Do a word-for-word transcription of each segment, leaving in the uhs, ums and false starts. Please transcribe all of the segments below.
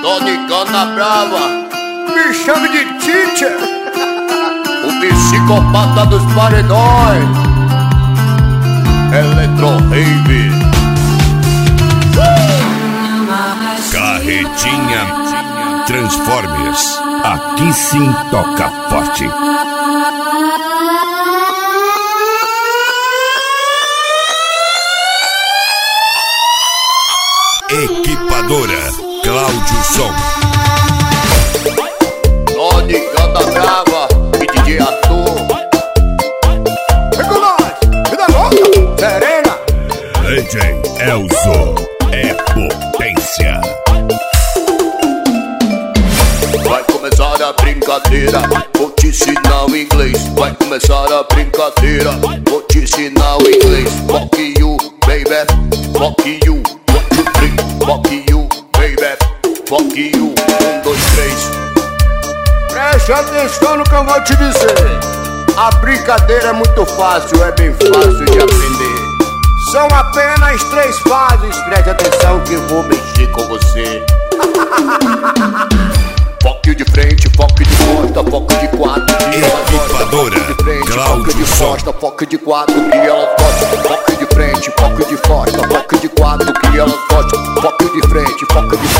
Tony Cana Brava, me chame de teacher, o psicopata dos paredões, Electro Rave, Carretinha Transformers, aqui sim toca forte. Equipadora Cláudio Som, Tony Cana Brava e D J Arthur. Vem com nós, vida louca, serena. D J Elzo é potência. Vai começar a brincadeira, vou te ensinar o inglês. Vai começar a brincadeira, vou te ensinar o inglês. Fuck you, baby, fuck you, one, two, three. Fuck you, baby, fuck you, um, dois, três. Preste atenção no que eu vou te dizer. A brincadeira é muito fácil, é bem fácil de aprender. São apenas três fases, preste atenção que eu vou mexer com você. Foque de frente, foque de costa, foque de quatro, que ela gosta. Foque de frente, foque de costa, foque de quatro, que ela gosta. Foque de frente, foque de costa, foque de quatro, que ela gosta. Foque de frente, foque de...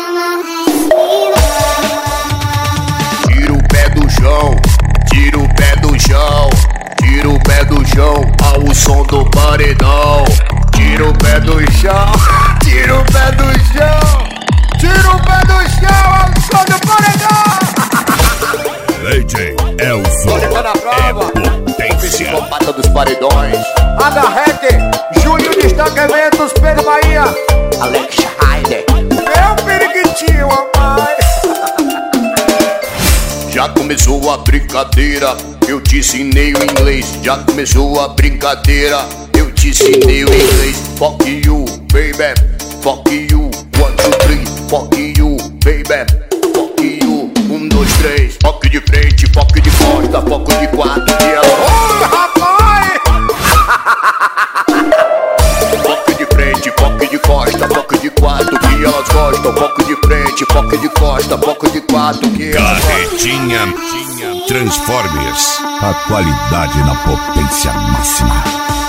Tira o pé do chão, tira o pé do chão, tira o pé do chão ao som do paredão. Tira o pé do chão, tira o pé do chão, tira o pé do chão ao som do paredão. D J Elzo é potência. Psicopata dos paredões. Agarrete, Júlio Destaque Eventos, Pedro Bahia, Alex Heider, meu periquitinho, papai. Já começou a brincadeira, eu te ensinei o inglês. Já começou a brincadeira, eu te ensinei o inglês. Fuck you, baby, fuck you, one, two, three. Fuck you, baby, fuck you, um, dois, três. Foque de frente, foque de costa, foque de quatro, que ela... Oi, rapaz! Foque de frente, foque de costa, foque de quatro, que elas gostam. Foque de frente, foque de costa, foque de quatro, que elas gostam. Carretinha Transformers, a qualidade na potência máxima.